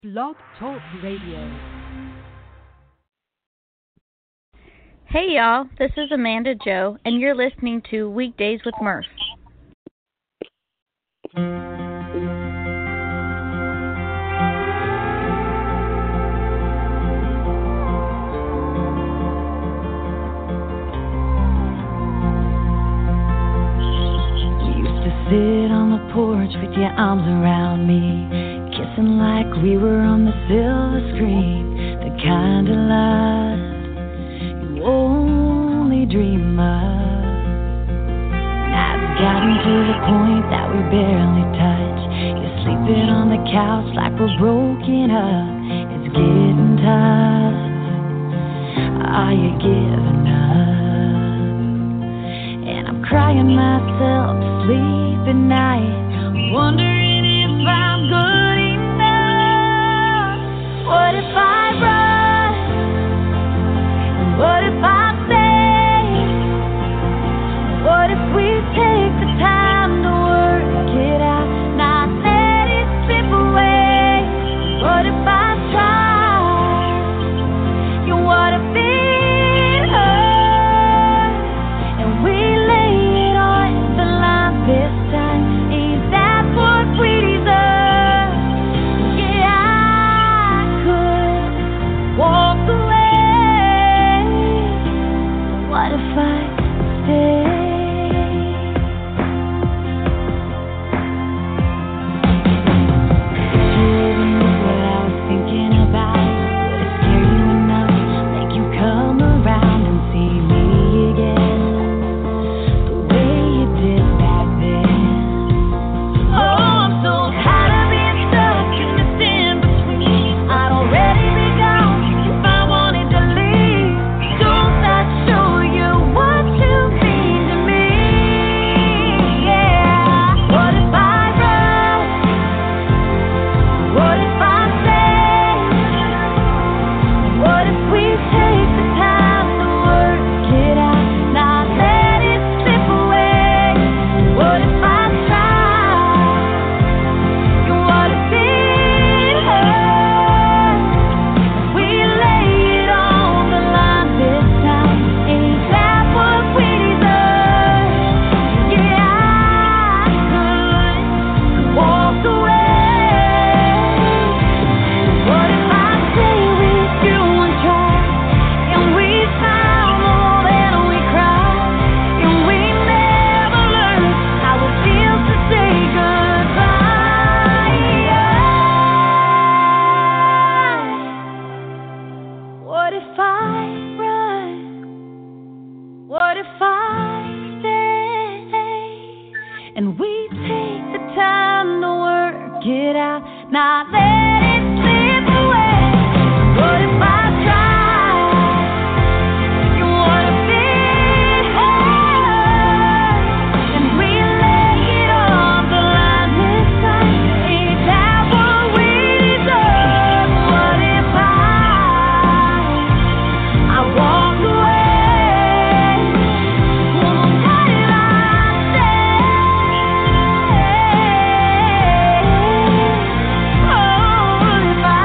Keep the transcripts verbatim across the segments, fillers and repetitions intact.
Blog Talk Radio. Hey y'all, this is Amanda Joe, and you're listening to Weekdays with Murph. We used to sit on the porch with your arms around me, kissing like we were on the silver screen, the kind of love you only dream of. Now it's gotten to the point that we barely touch. You're sleeping on the couch like we're broken up. It's getting tough. Are you giving up? And I'm crying myself to sleep at night, wondering if I'm good enough. What if I run? What if I stay? What if we take the time to work it out, not let it slip away? What if I try? You what if it hurts and we lay it on the line this time? Is that what we deserve? Yeah, I could walk away. What if I stay? Living is what I was thinking about. Would it scare you enough, make you come around and see me again, the way you did back then? Oh, I'm so tired of being stuck in this in-between. I'd already be gone if I wanted to leave. Don't that show you what you mean to me? Yeah. What if I run? What if I stay? What if we take the time to work it out, not let it slip away? What if I try? You what if it hurts? We lay it on the line this time. Ain't that what we deserve? Yeah, I could walk away. What if I stay with you and try, and we smile more than we cry, and we never learn how it feels to say goodbye? What if I run? What if I stay? And we take the time to work it out, not let it slip away. What if I try? You what if it hurts? And we lay it on the line this time. Ain't that what we deserve? What if I I walk away? What if I stay? Oh, what if I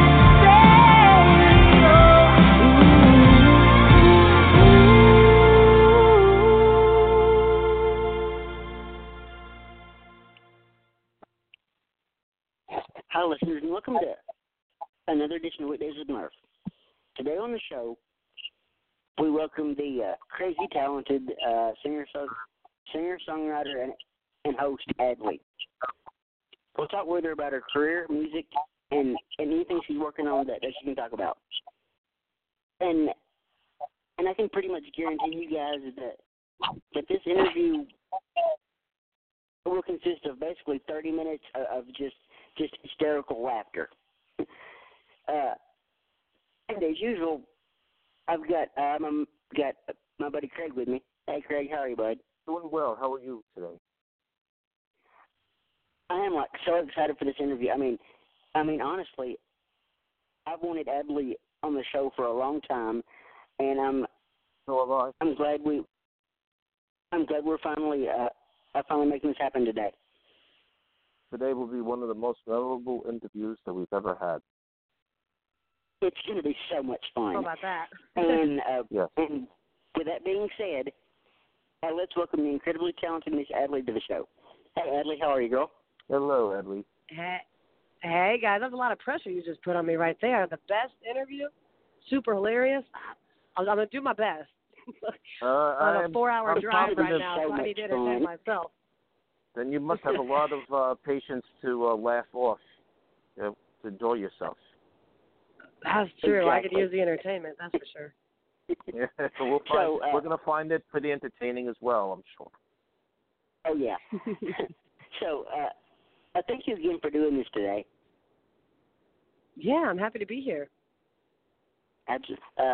Hi, listeners, and welcome to another edition of Weekdays with Murph. Today on the show, we welcome the uh, crazy talented uh, singer, song, singer, songwriter, and, and host Adley. We'll talk with her about her career, music, and, and anything she's working on that, that she can talk about. And and I can pretty much guarantee you guys that that this interview will consist of basically thirty minutes of, of just just hysterical laughter. Uh, and as usual, I've got um, I'm got my buddy Craig with me. Hey, Craig, how are you, bud? Doing well. How are you today? I am like so excited for this interview. I mean, I mean honestly, I've wanted Adley on the show for a long time, and I'm So have I. I'm glad we I'm glad we're finally uh, uh finally making this happen today. today will be one of the most memorable interviews that we've ever had. It's going to be so much fun. How about that? and, uh, yes. and with that being said, uh, let's welcome the incredibly talented Miss Adley to the show. Hey, Adley, how are you, girl? Hello, Adley. Hey, hey, guys, that's a lot of pressure you just put on me right there. The best interview, super hilarious. I'm, I'm going to do my best. Uh, on a I'm, four-hour I'm drive right confident. now, so so I need to entertain myself. Then you must have a lot of uh, patience to uh, laugh off, you know, to enjoy yourself. That's true. Exactly. I could use the entertainment, that's for sure. Yeah, so we'll find, So, uh, we're going to find it pretty entertaining as well, I'm sure. Oh, yeah. so, uh, uh, thank you again for doing this today. Yeah, I'm happy to be here. Absolutely. Uh,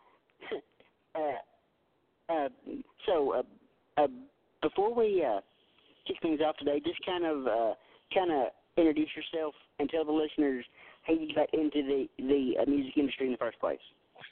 uh, uh, so, uh, uh, before we uh, kick things off today, just kind of, uh, kind of introduce yourself and tell the listeners how you got into the the uh, music industry in the first place.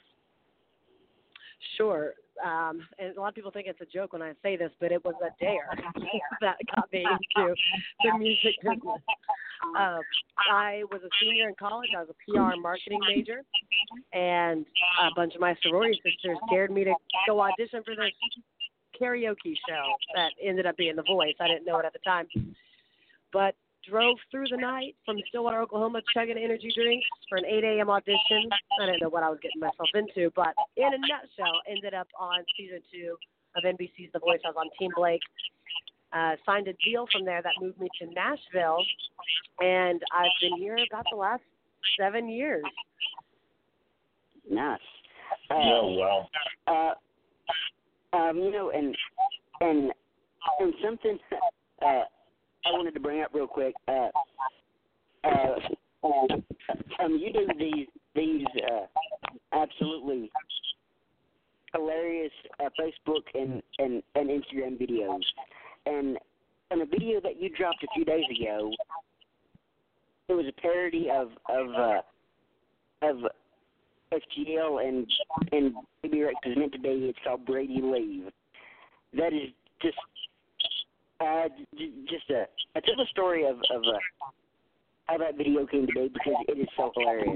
Sure. Um, and a lot of people think it's a joke when I say this, but it was a dare that got me into the music business. Uh, I was a senior in college. I was a P R and marketing major, and a bunch of my sorority sisters dared me to go audition for this karaoke show that ended up being The Voice. I didn't know it at the time, but drove through the night from Stillwater, Oklahoma, chugging energy drinks for an eight a.m. audition. I didn't know what I was getting myself into, but in a nutshell, ended up on season two of N B C's The Voice. I was on Team Blake. Uh, signed a deal from there that moved me to Nashville, and I've been here about the last seven years. Nice. Uh, Oh, wow. Uh, um, you know, and and and something uh, I wanted to bring up real quick. Uh, uh, um, you do these these uh, absolutely hilarious uh, Facebook and, and, and Instagram videos, and in a video that you dropped a few days ago, it was a parody of of uh, of F G L and and Baby Rex is meant to be. It's called Brady Leave. That is just uh, j- just a I tell the story of of uh, how that video came to be because it is so hilarious.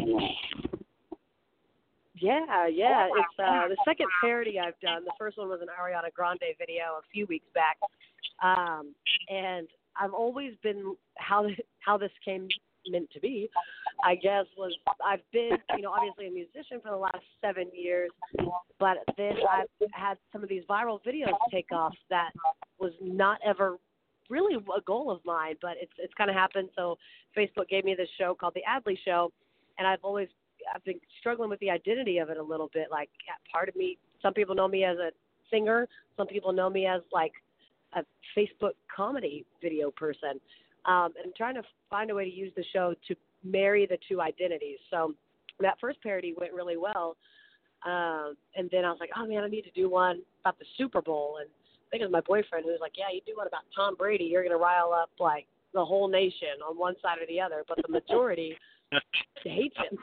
Yeah, yeah. It's uh, the second parody I've done. The first one was an Ariana Grande video a few weeks back, um, and I've always been how how this came meant to be, I guess, was I've been, you know, obviously a musician for the last seven years, but then I've had some of these viral videos take off that was not ever really a goal of mine, but it's it's kind of happened. So Facebook gave me this show called The Adley Show, and I've always I've been struggling with the identity of it a little bit. Like, part of me, some people know me as a singer, some people know me as like a Facebook comedy video person. Um, and I'm trying to find a way to use the show to marry the two identities. So that first parody went really well. Um, and then I was like, oh, man, I need to do one about the Super Bowl. And I think it was my boyfriend who was like, yeah, you do one about Tom Brady. You're going to rile up, like, the whole nation on one side or the other. But the majority hates him.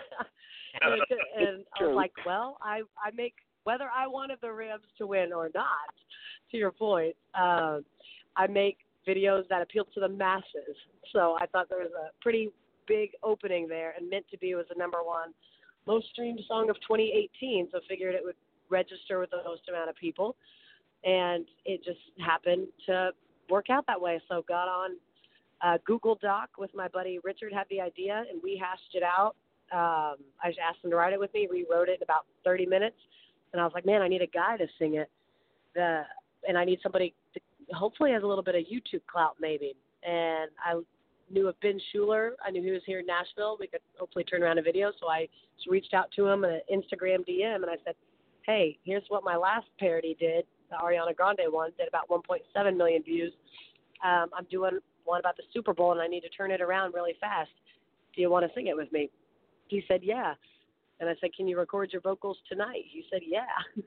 and, and I was like, well, I, I make, whether I wanted the Rams to win or not, to your point, um, I make videos that appeal to the masses. So I thought there was a pretty big opening there, and Meant to Be was the number one most streamed song of twenty eighteen, so figured it would register with the most amount of people. And it just happened to work out that way. So got on uh, Google Doc with my buddy Richard, had the idea, and we hashed it out. Um, I just asked him to write it with me, rewrote it in about thirty minutes, and I was like, man, I need a guy to sing it. The and I need somebody to hopefully has a little bit of YouTube clout maybe. And I knew of Ben Schuler. I knew he was here in Nashville. We could hopefully turn around a video. So I just reached out to him in an Instagram D M, and I said, hey, here's what my last parody did. The Ariana Grande one did about one point seven million views. Um, I'm doing one about the Super Bowl, and I need to turn it around really fast. Do you want to sing it with me? He said, yeah. And I said, can you record your vocals tonight? He said, yeah.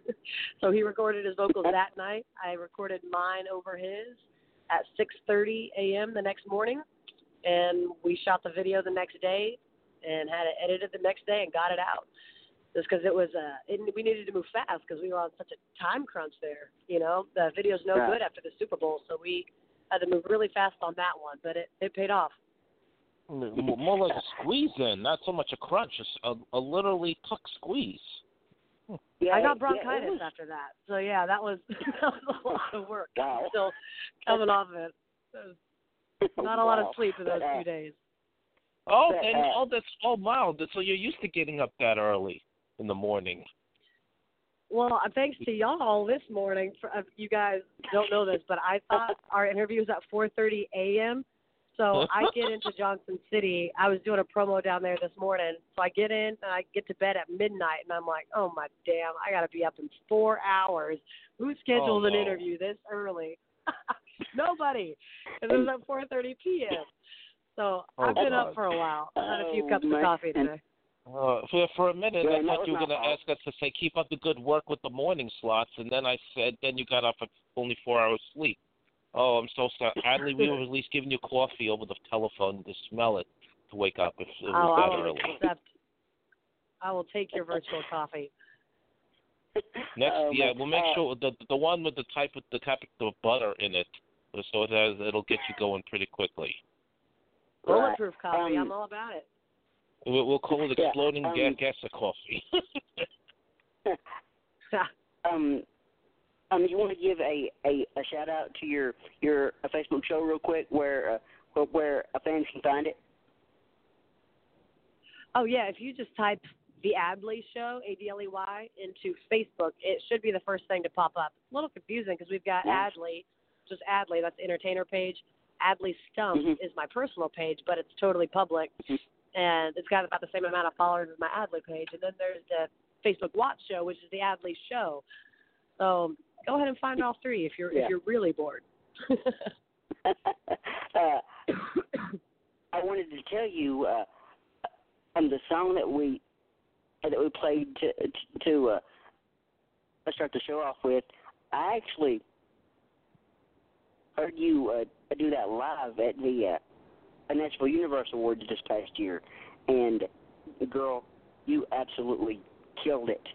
So he recorded his vocals that night. I recorded mine over his at six thirty a.m. the next morning. And we shot the video the next day and had it edited the next day and got it out. Just because it was, uh, it, we needed to move fast because we were on such a time crunch there. You know, the video's no yeah. good after the Super Bowl. So we had to move really fast on that one, but it, it paid off. More like a squeeze in, not so much a crunch, a, a literally tuck squeeze. Yeah, I got yeah, bronchitis was... after that. So, yeah, that was, that was a lot of work. Wow. I'm still coming off of it. it was not a lot of wow. sleep in those uh, two days. Oh, but, and uh, oh, that's oh wow. So you're used to getting up that early in the morning. Well, thanks to y'all this morning. For, uh, you guys don't know this, but I thought our interview was at four thirty a.m., so I get into Johnson City. I was doing a promo down there this morning. So I get in and I get to bed at midnight, and I'm like, oh, my damn, I got to be up in four hours. Who scheduled oh, an no. interview this early? Nobody. And it was at four thirty p.m. So Oh, I've been God. up for a while. I had a few Oh, cups my- of coffee today. Uh, for for a minute, Yeah, I that thought was you were my going to fault. ask us to say keep up the good work with the morning slots, and then I said then you got up at only four hours sleep. Oh, I'm so sorry. Adley, we were at least giving you coffee over the telephone to smell it to wake up if it was Oh, I that will early. accept. I will take your virtual coffee. Next, Oh, yeah, my- we'll make uh, sure the the one with the type of the type of butter in it, so it has it'll get you going pretty quickly. Bulletproof coffee. Um, I'm all about it. We'll, we'll call it Yeah, exploding um, gas gas of coffee. um, um, you want to give a, a, a shout out to your your uh, Facebook show real quick, where uh, where, where a fans can find it. Oh, yeah, if you just type The Adley Show, A D L E Y, into Facebook, it should be the first thing to pop up. It's a little confusing because we've got Yeah. Adley, just Adley, that's the entertainer page. Adley Stump Mhm. is my personal page, but it's totally public, Mhm. and it's got about the same amount of followers as my Adley page. And then there's the Facebook Watch Show, which is The Adley Show. So go ahead and find all three if you're Yeah. if you're really bored. uh, I wanted to tell you uh, um, the song that we that we played to to uh, start the show off with. I actually heard you uh, do that live at the uh, Nashville Universe Awards this past year, and girl, you absolutely killed it.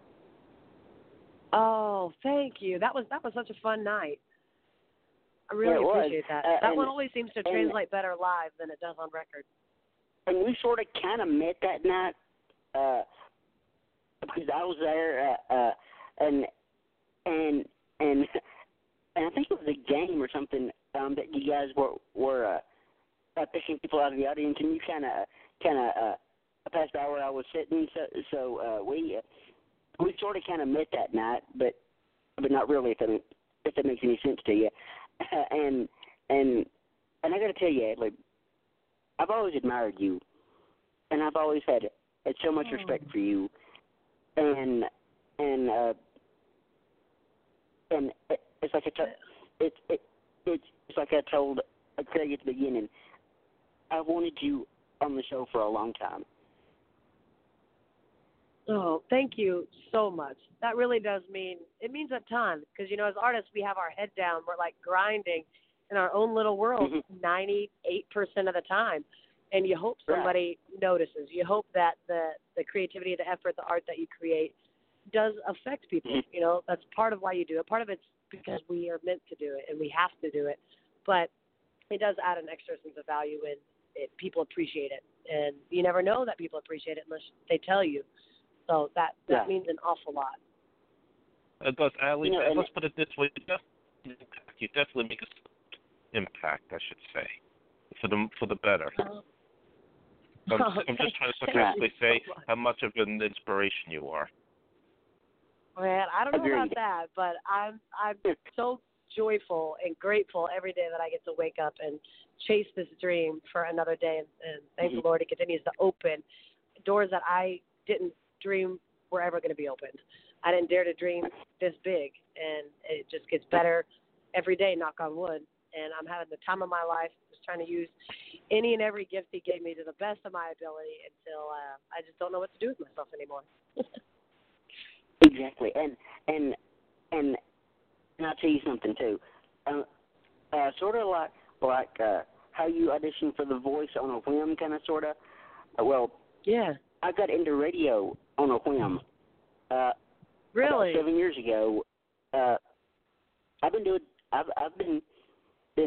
Oh, thank you. That was that was such a fun night. I really Yeah, it was. appreciate that. Uh, that and- one always seems to and- translate better live than it does on record. And we sort of kind of met that night uh, because I was there, uh, uh, and and and and I think it was a game or something um, that you guys were were uh, uh, picking people out of the audience, and you kind of kind of uh, passed by where I was sitting. So so uh, we uh, we sort of kind of met that night, but but not really. If that if that makes any sense to you, and and and I got to tell you, Adley, I've always admired you, and I've always had, had so much respect for you, and and uh, and it, it's like I t- it, it it's it's like I told Craig at the beginning. I wanted you on the show for a long time. Oh, thank you so much. That really does mean, it means a ton because, you know, as artists, we have our head down. We're like grinding in our own little world Mhm. ninety-eight percent of the time. And you hope somebody right. notices. You hope that the, the creativity, the effort, the art that you create does affect people. Mhm. You know, that's part of why you do it. Part of it's because we are meant to do it and we have to do it. But it does add an extra sense of value and it, people appreciate it. And you never know that people appreciate it unless they tell you. So that, that yeah. means an awful lot. It does, Ali. You know, Let's put it this way: you definitely, you definitely make an impact, I should say, for the for the better. Uh, I'm, oh, I'm just trying to thank sarcastically you say so much. how much of an inspiration you are. Man, I don't know Agreed. about that, but I'm I'm so joyful and grateful every day that I get to wake up and chase this dream for another day. And, and thank Mhm. the Lord, it continues to open doors that I didn't dream were ever going to be opened. I didn't dare to dream this big, and it just gets better every day, knock on wood. And I'm having the time of my life, just trying to use any and every gift He gave me to the best of my ability until uh, I just don't know what to do with myself anymore. Exactly, and and and and I'll tell you something too. Uh, uh, sort of like like uh, how you audition for The Voice on a whim, kind of sort of. Uh, well, Yeah. I got into radio on a whim. Uh, Really? About seven years ago. Uh, I've been doing. I've I've been been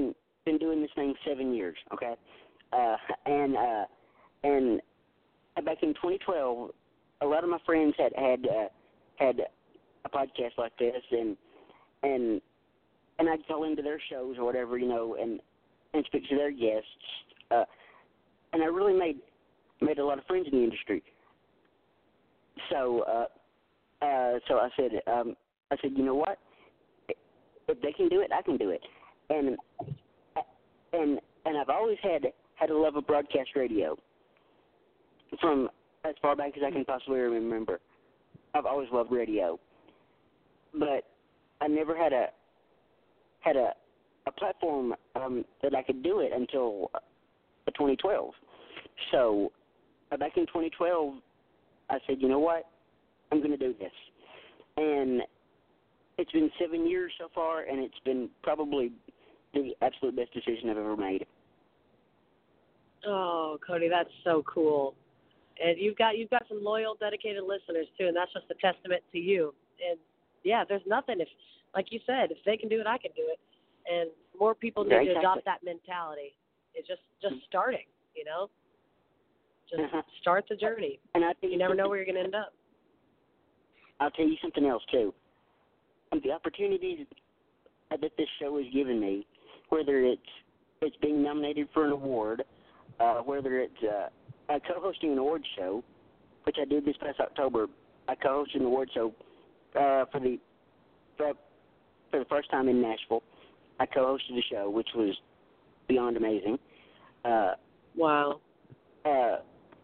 been doing this thing seven years. Okay, uh, and uh, and back in twenty twelve, a lot of my friends had had uh, had a podcast like this, and and and I'd call into their shows or whatever, you know, and and speak to their guests. Uh, and I really made made a lot of friends in the industry. So, uh, uh, so I said, um, I said, you know what? If they can do it, I can do it. And and and I've always had had a love of broadcast radio. From as far back as I can possibly remember, I've always loved radio. But I never had a had a a platform um, that I could do it until uh, twenty twelve. So uh, back in twenty twelve, I said, you know what, I'm going to do this. And it's been seven years so far, and it's been probably the absolute best decision I've ever made. Oh, Cody, that's so cool. And you've got you've got some loyal, dedicated listeners too, and that's just a testament to you. And yeah, there's nothing if, like you said, if they can do it, I can do it. And more people need yeah, to exactly. adopt that mentality. It's just just starting, you know. Just uh-huh. start the journey. And I think you never know where you're going to end up. I'll tell you something else too. Um, the opportunities that this show has given me, whether it's it's being nominated for an award, uh, whether it's uh, uh, co-hosting an award show, which I did this past October. I co-hosted an award show uh, for the for, for the first time in Nashville. I co-hosted a show, which was beyond amazing. Uh, wow. Uh,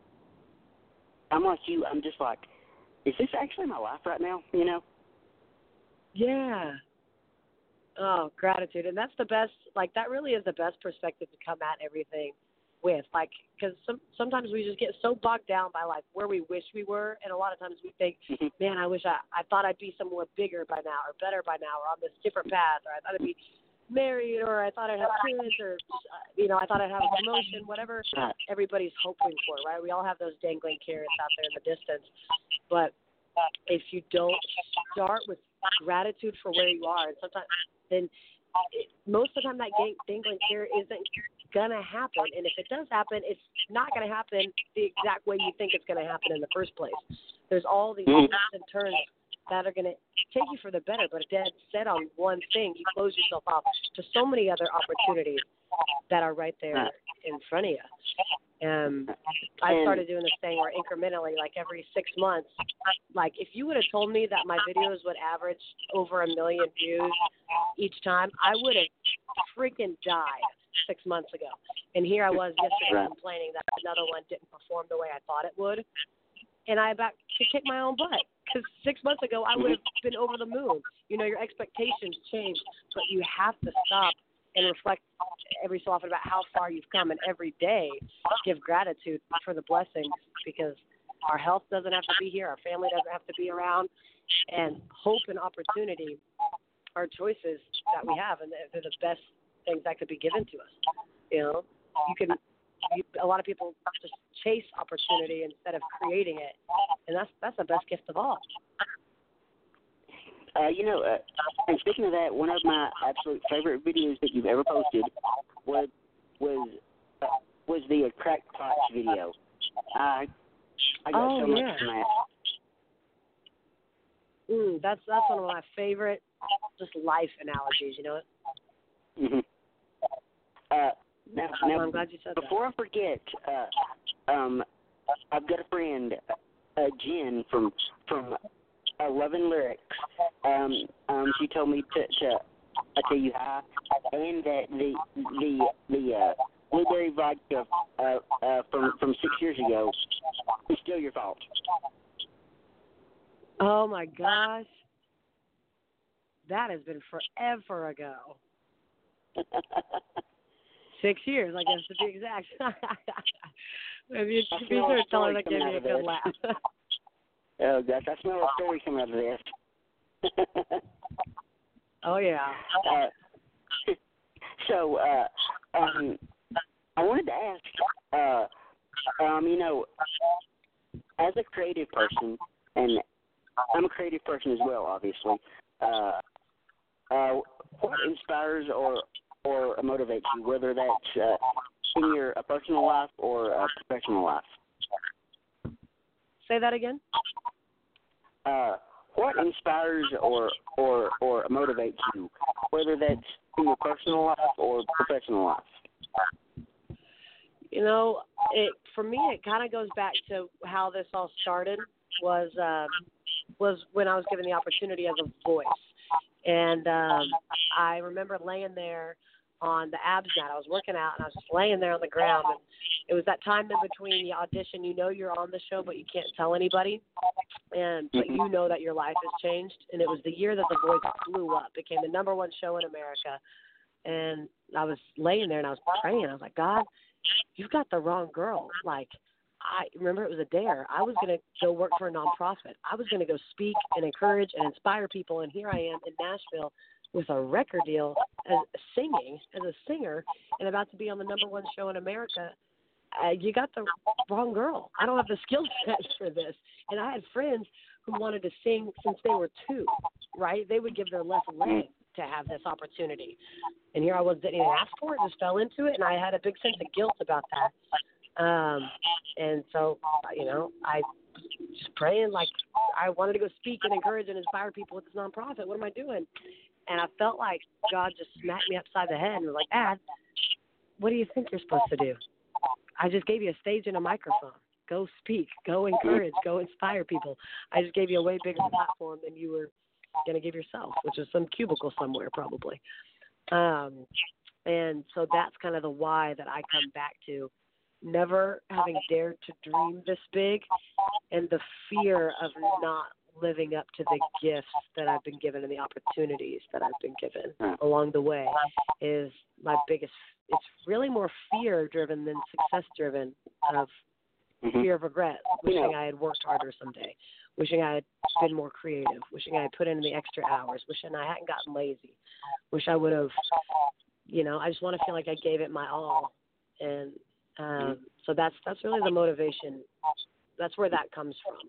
I'm like you. I'm just like, is this actually my life right now? You know? Yeah. Oh, gratitude. And that's the best, like, that really is the best perspective to come at everything with. Like, because some, sometimes we just get so bogged down by, like, where we wish we were. And a lot of times we think, man, I wish I, I thought I'd be somewhere bigger by now or better by now or on this different path, or I thought I'd be married, or I thought I'd have kids, or, you know, I thought I'd have a promotion, whatever everybody's hoping for, right? We all have those dangling carrots out there in the distance. But if you don't start with gratitude for where you are, and sometimes, then it, most of the time that dangling carrot isn't going to happen. And if it does happen, it's not going to happen the exact way you think it's going to happen in the first place. There's all these twists and turns that are going to take you for the better, but if dead set on one thing, you close yourself off to so many other opportunities that are right there in front of you. Um, I started doing this thing where incrementally, like every six months, like if you would have told me that my videos would average over a million views each time, I would have freaking died six months ago. And here I was yesterday complaining that another one didn't perform the way I thought it would. And I about to kick my own butt, because six months ago I would have been over the moon. You know, your expectations change, but you have to stop and reflect every so often about how far you've come, and every day give gratitude for the blessings, because our health doesn't have to be here, our family doesn't have to be around, and hope and opportunity are choices that we have, and they're the best things that could be given to us. You know, you can. You, a lot of people just chase opportunity instead of creating it, and that's that's the best gift of all. Uh, you know, uh, and speaking of that, one of my absolute favorite videos that you've ever posted was was uh, was the uh, cracked pots video. I I got oh, so yeah. much from that. Mm, that's that's one of my favorite just life analogies. You know it. Mhm. Uh, now, oh, now I'm glad you said before that. I forget, uh, um, I've got a friend, uh, Jen from from uh, Love and Lyrics. Um, um, she told me to to I tell you hi, and that the the the uh, blueberry vodka uh, uh, from from six years ago is still your fault. Oh my gosh, that has been forever ago. Six years, I guess, to be exact. If you be sure to tell her that gave me a good laugh. Oh gosh, I smell a story coming out of this. Oh yeah. Uh, so, uh, um, I wanted to ask, uh, um, you know, as a creative person, and I'm a creative person as well, obviously. Uh, uh, what inspires or or motivates you, whether that's uh, in your uh, personal life or uh, professional life? Say that again. Uh, what inspires or, or or motivates you, whether that's in your personal life or professional life? You know, it for me, it kind of goes back to how this all started. Was uh, was when I was given the opportunity as a voice, and um, I remember laying there on the abs mat. I was working out, and I was just laying there on the ground, and it was that time in between the audition. You know you're on the show, but you can't tell anybody, and but you know that your life has changed. And it was the year that The Voice blew up, became the number one show in America. And I was laying there, and I was praying. I was like, God, you've got the wrong girl. Like, I remember it was a dare. I was going to go work for a nonprofit. I was going to go speak and encourage and inspire people. And here I am in Nashville with a record deal as singing, as a singer, and about to be on the number one show in America. Uh, you got the wrong girl. I don't have the skill set for this. And I had friends who wanted to sing since they were two, right? They would give their left leg to have this opportunity. And here I was, didn't even ask for it, just fell into it, and I had a big sense of guilt about that. Um, and so, you know, I was just praying, like, I wanted to go speak and encourage and inspire people with this nonprofit. What am I doing? And I felt like God just smacked me upside the head and was like, Dad, what do you think you're supposed to do? I just gave you a stage and a microphone. Go speak. Go encourage. Go inspire people. I just gave you a way bigger platform than you were going to give yourself, which is some cubicle somewhere probably. Um, and so that's kind of the why that I come back to. Never having dared to dream this big, and the fear of not living up to the gifts that I've been given and the opportunities that I've been given along the way is my biggest. It's really more fear driven than success driven, of mm-hmm. fear of regret, wishing yeah. I had worked harder someday, wishing I had been more creative, wishing I had put in the extra hours, wishing I hadn't gotten lazy, wish I would have, you know, I just want to feel like I gave it my all. And um, mm-hmm. so that's that's really the motivation. That's where that comes from.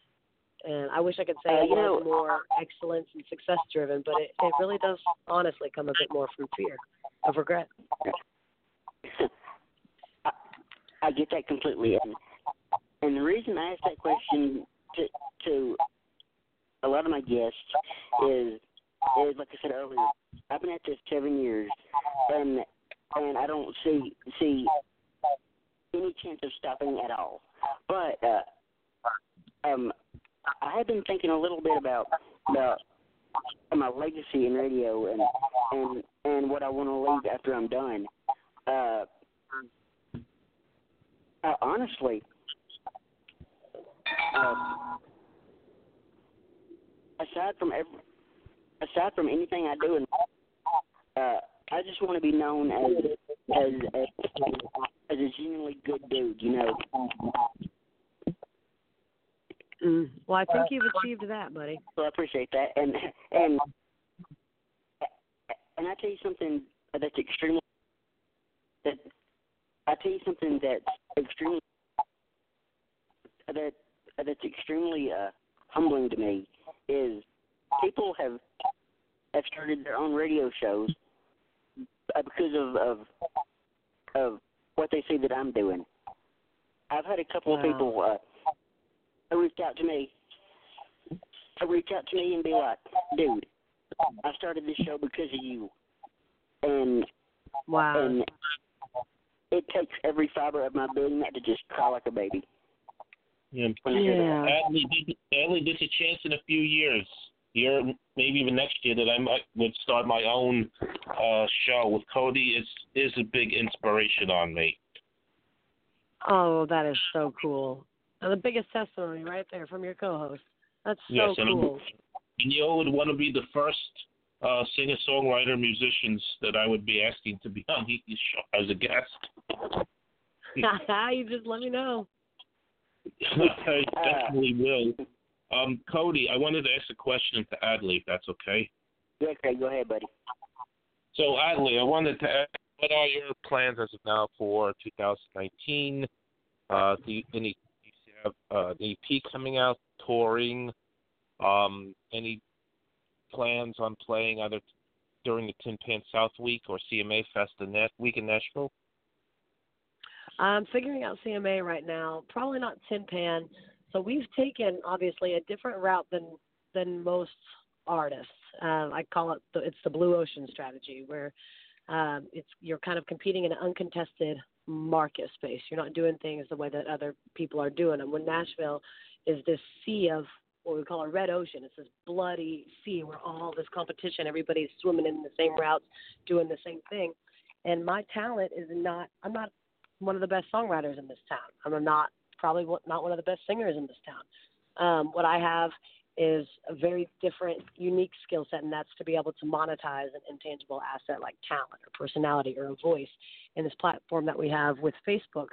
And I wish I could say uh, it was know, more excellence and success driven, but it, it really does honestly come a bit more from fear of regret. I, I get that completely. And, and the reason I asked that question to, to a lot of my guests is, is, like I said earlier, I've been at this seven years, and and I don't see see any chance of stopping at all. But uh, um, I have been thinking a little bit about about my legacy in radio and and and what I want to leave after I'm done. Uh, uh, honestly, uh, aside from every, aside from anything I do, in, uh, I just want to be known as as as, as a genuinely good dude. You know. Mm. Well, I think you've achieved that, buddy. Well, I appreciate that, and and and I tell you something that's extremely that I tell you something that's extremely that that's extremely uh, humbling to me is people have have started their own radio shows because of of of what they see that I'm doing. I've had a couple wow. of people. Uh, reach out to me, reach out to me and be like, dude, I started this show because of you. And, wow. and it takes every fiber of my being not to just cry like a baby. Yeah. yeah. Adley, Adley, there's a chance in a few years, year, maybe even next year, that I might would start my own uh, show with Cody. Is is a big inspiration on me. Oh, that is so cool. And the biggest testimony right there from your co-host. That's so yes, and cool. And you would want to be the first uh, singer-songwriter musicians that I would be asking to be on his show as a guest. You just let me know. I definitely will. Um, Cody, I wanted to ask a question to Adley, if that's okay. Yeah, okay, go ahead, buddy. So, Adley, I wanted to ask, what are your plans as of now for two thousand nineteen? Uh, do you, any have uh, an E P coming out, touring, um, any plans on playing either during the Tin Pan South Week or C M A Fest in that week in Nashville? I'm figuring out C M A right now. Probably not Tin Pan. So we've taken obviously a different route than than most artists. Um, I call it the, it's the blue ocean strategy, where um, it's you're kind of competing in an uncontested market space. You're not doing things the way that other people are doing them. When Nashville is this sea of what we call a red ocean, it's this bloody sea where all this competition, everybody's swimming in the same routes, doing the same thing. And my talent is not. I'm not one of the best songwriters in this town. I'm not probably not one of the best singers in this town. Um, what I have is a very different, unique skill set, and that's to be able to monetize an intangible asset like talent or personality or a voice in this platform that we have with Facebook.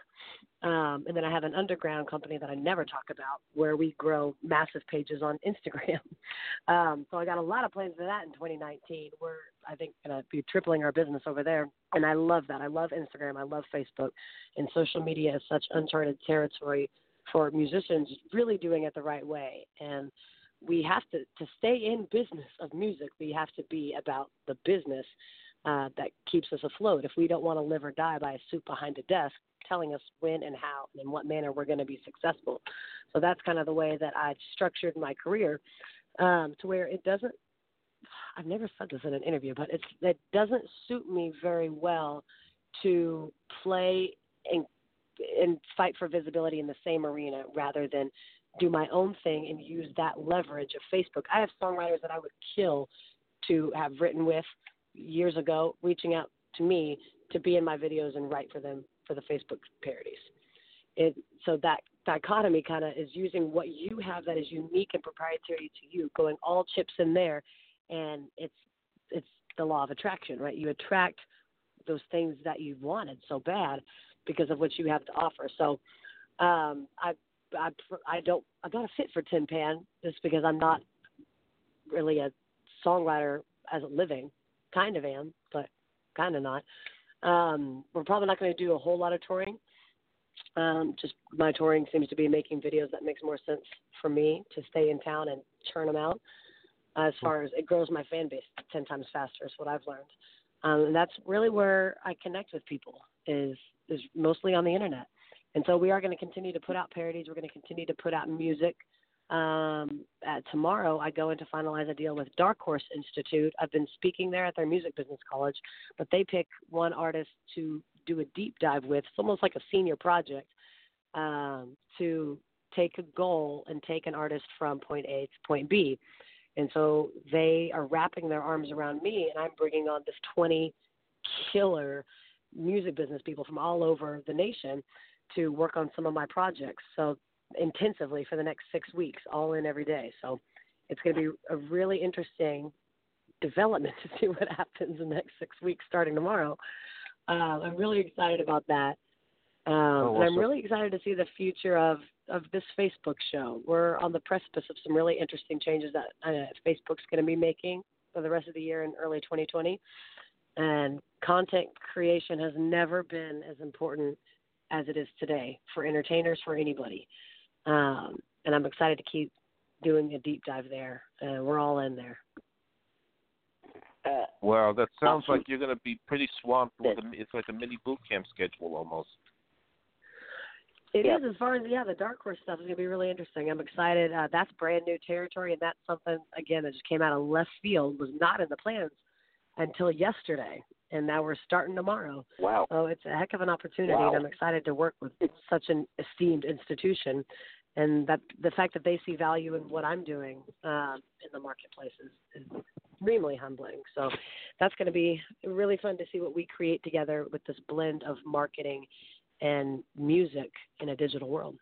Um, and then I have an underground company that I never talk about where we grow massive pages on Instagram. um, so I got a lot of plans for that in twenty nineteen. We're, I think, going to be tripling our business over there. And I love that. I love Instagram. I love Facebook. And social media is such uncharted territory for musicians really doing it the right way. And we have to, to stay in business of music, we have to be about the business uh, that keeps us afloat. If we don't want to live or die by a suit behind a desk telling us when and how and in what manner we're going to be successful. So that's kind of the way that I've structured my career um, to where it doesn't, I've never said this in an interview, but it's, it doesn't suit me very well to play and, and fight for visibility in the same arena rather than do my own thing and use that leverage of Facebook. I have songwriters that I would kill to have written with years ago, reaching out to me to be in my videos and write for them for the Facebook parodies. It, so that dichotomy kind of is using what you have that is unique and proprietary to you, going all chips in there, and it's it's the law of attraction, right? You attract those things that you wanted so bad because of what you have to offer. So um, I I, I don't, I'm not a fit for Tin Pan just because I'm not really a songwriter as a living. Kind of am, but kind of not. Um, we're probably not going to do a whole lot of touring. Um, just my touring seems to be making videos that makes more sense for me to stay in town and churn them out. Uh, as far as it grows my fan base ten times faster is what I've learned. Um, and that's really where I connect with people is, is mostly on the internet. And so we are going to continue to put out parodies. We're going to continue to put out music. Um, at tomorrow, I go in to finalize a deal with Dark Horse Institute. I've been speaking there at their music business college, but they pick one artist to do a deep dive with. It's almost like a senior project um, to take a goal and take an artist from point A to point B. And so they are wrapping their arms around me, and I'm bringing on this twenty killer music business people from all over the nation to work on some of my projects. So intensively for the next six weeks, all in every day. So it's going to be a really interesting development to see what happens in the next six weeks starting tomorrow. Uh, I'm really excited about that. Um, oh, and I'm really excited to see the future of, of this Facebook show. We're on the precipice of some really interesting changes that uh, Facebook's going to be making for the rest of the year in early twenty twenty. And content creation has never been as important as it is today for entertainers, for anybody. Um, and I'm excited to keep doing a deep dive there. Uh, we're all in there. Uh, Wow, that sounds like you're going to be pretty swamped with a, it's like a mini boot camp schedule almost. It yeah. is as far as, yeah, the Dark Horse stuff is going to be really interesting. I'm excited. Uh, that's brand new territory, and that's something, again, that just came out of left field, was not in the plans until yesterday. And now we're starting tomorrow. Wow. So it's a heck of an opportunity, Wow. and I'm excited to work with such an esteemed institution. And that the fact that they see value in what I'm doing uh, in the marketplace is, is extremely humbling. So that's going to be really fun to see what we create together with this blend of marketing and music in a digital world.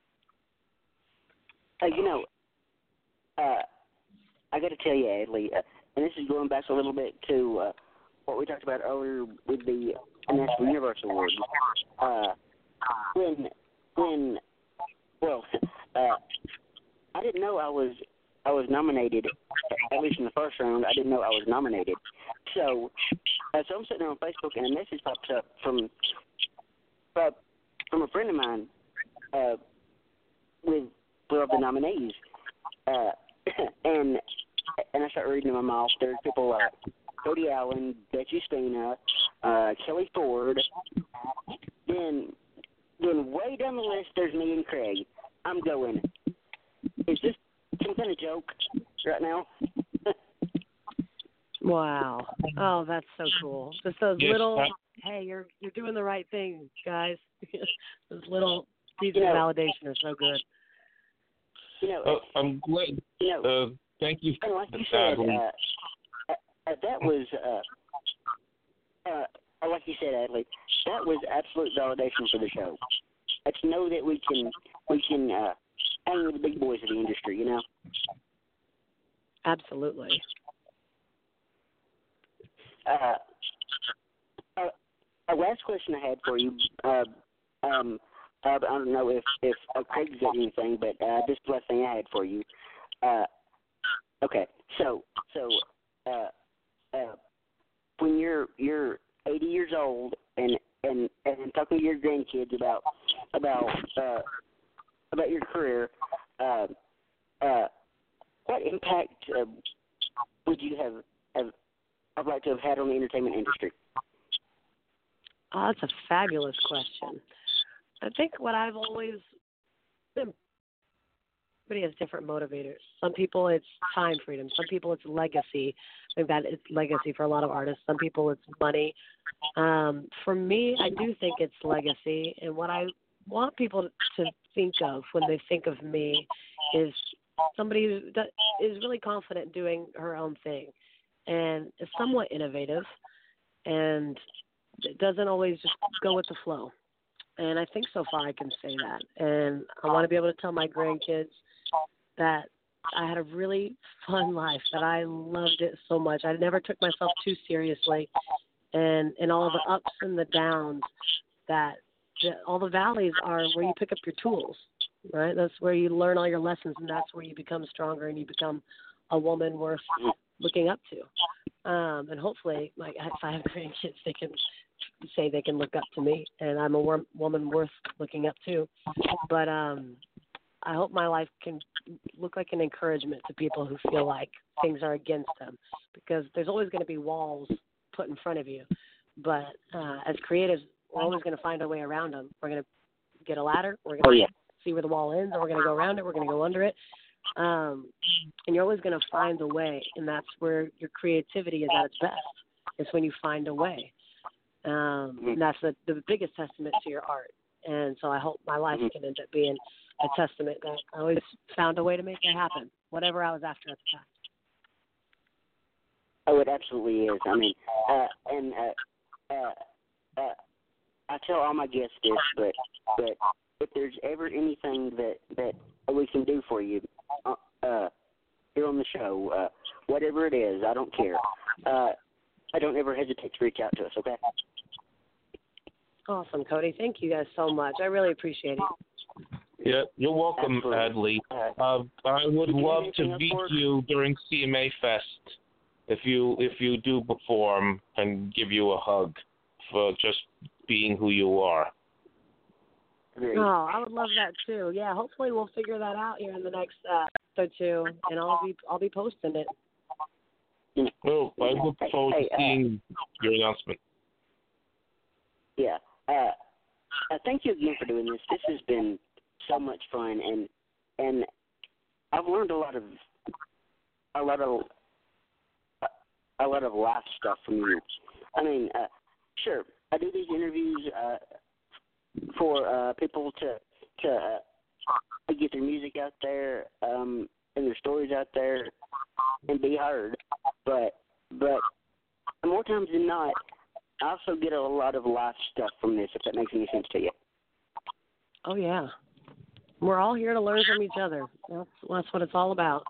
Uh, you know, uh, I got to tell you, Adley, uh, and this is going back a little bit to uh, what we talked about earlier with the National Universe Award. Uh, when, when, well, uh, I didn't know I was I was nominated, at least in the first round. I didn't know I was nominated. So, uh, so I'm sitting there on Facebook, and a message pops up from uh, from a friend of mine uh, with with all the nominees, uh, and and I start reading them off. There's people uh, Cody Allen, Betsy Stina, uh, Kelly Ford. Then, then way down the list, there's me and Craig. I'm going. Is this some kind of joke right now? Wow. Oh, that's so cool. Just those Yes, little, I- hey, you're you're doing the right thing, guys. Those little pieces You know- of validation are so good. You know, Uh, I'm glad. you know, Uh, thank you. and like for you that. said, uh, uh, that was, uh, uh, like you said, Adley, that was absolute validation for the show. Let's know that we can, we can uh, hang with the big boys of the industry, you know? Absolutely. Uh, uh, a last question I had for you, uh, um, uh, I don't know if, if uh, Craig's got anything, but uh, this is the last thing I had for you. Uh, okay, so, so, uh, uh, when you're, you're eighty years old and, and, and talking to your grandkids about, about, uh, about your career, uh, uh, what impact uh, would you have, have, I'd like to have had on the entertainment industry? Oh, that's a fabulous question. I think what I've always been, everybody has different motivators. Some people it's time freedom. Some people it's legacy. I think that it's legacy for a lot of artists. Some people it's money. Um, for me, I do think it's legacy. And what I want people to think of when they think of me is somebody that is really confident in doing her own thing and is somewhat innovative and it doesn't always just go with the flow. And I think so far I can say that. And I want to be able to tell my grandkids that I had a really fun life, that I loved it so much. I never took myself too seriously. And and all the ups and the downs, that the, all the valleys are where you pick up your tools, right? That's where you learn all your lessons, and that's where you become stronger and you become a woman worth looking up to. Um, and hopefully, like if I have grandkids, they can say they can look up to me, and I'm a wor- woman worth looking up to. But um, I hope my life can look like an encouragement to people who feel like things are against them, because there's always going to be walls put in front of you. But uh, as creatives, we're always going to find a way around them. We're going to get a ladder. We're going to Oh, yeah. see where the wall ends, and we're going to go around it. We're going to go under it. Um, and you're always going to find a way, and that's where your creativity is at its best. It's when you find a way. Um, and that's the, the biggest testament to your art. And so I hope my life can end up being a testament that I always found a way to make it happen, whatever I was after at the time. Oh, it absolutely is. I mean, uh, and uh, uh, uh, I tell all my guests this, but but if there's ever anything that that we can do for you uh, uh, here on the show, uh, whatever it is, I don't care. Uh, I don't ever hesitate to reach out to us. Okay. Awesome, Cody. Thank you guys so much. I really appreciate it. Yeah, you're welcome, Adley. Uh, I would love to meet you during C M A Fest if you if you do perform, and give you a hug for just being who you are. Oh, I would love that too. Yeah, hopefully we'll figure that out here in the next uh, or two, and I'll be I'll be posting it. Well, I look forward Hey, to seeing uh, your announcement. Yeah. Uh, uh, thank you again for doing this. This has been so much fun, and and I've learned a lot of a lot of a lot of life stuff from you. I mean, uh, sure, I do these interviews uh, for uh, people to to uh, get their music out there um, and their stories out there and be heard. But but more times than not, I also get a lot of life stuff from this, if that makes any sense to you. Oh yeah, we're all here to learn from each other. That's that's what it's all about.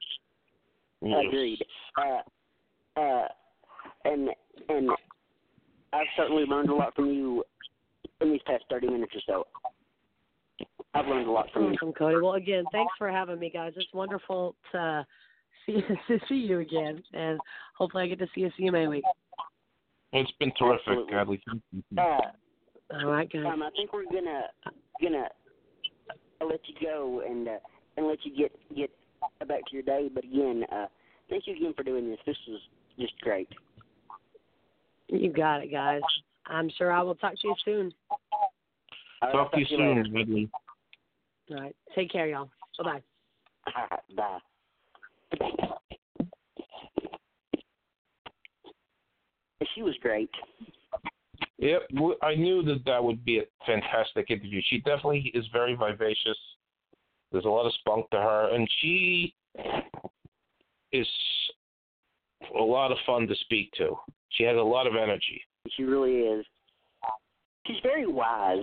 Agreed. Uh, uh, and and I've certainly learned a lot from you in these past thirty minutes or so. I've learned a lot from you. Awesome, Cody. Well, again, thanks for having me, guys. It's wonderful to see to see you again, and hopefully I get to see you C M A week. It's been terrific, Absolutely. Adley. Uh, All right, guys. Um, I think we're gonna gonna let you go and uh, and let you get get back to your day. But again, uh, thank you again for doing this. This was just great. You got it, guys. I'm sure I will talk to you soon. All right, Talk to you soon, Edwin. All right. Take care, y'all. Bye-bye. All right, bye. She was great. Yep, w- I knew that that would be a fantastic interview. She definitely is very vivacious. There's a lot of spunk to her, and she is a lot of fun to speak to. She has a lot of energy. She really is. She's very wise.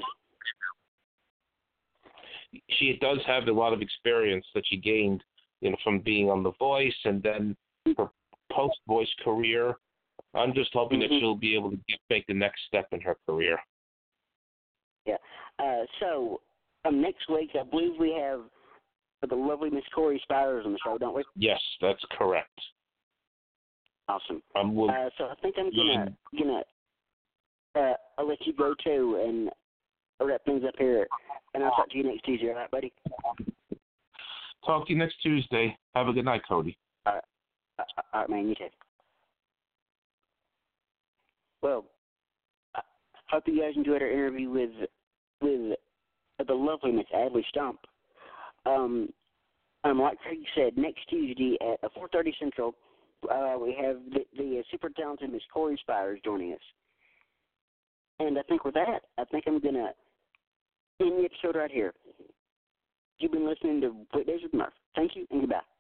She does have a lot of experience that she gained, you know, from being on The Voice and then her post-Voice career. I'm just hoping mm-hmm. that she'll be able to get, make the next step in her career. Yeah. Uh, so um, next week, I believe we have the lovely Miss Corey Spires on the show, don't we? Yes, that's correct. Awesome. Um, we'll, uh, so I think I'm gonna mm-hmm. gonna uh, I'll let you go too and wrap things up here, and I'll talk to you next Tuesday. All right, buddy? Talk to you next Tuesday. Have a good night, Cody. All right, all right, man. You too. Well, I hope you guys enjoyed our interview with with the lovely Miss Adley Stump. Um, um, like Craig said, next Tuesday at four thirty Central, uh, we have the, the uh, super talented Miss Corey Spires joining us. And I think with that, I think I'm going to end the episode right here. You've been listening to Weekdays with Murph. Thank you and goodbye.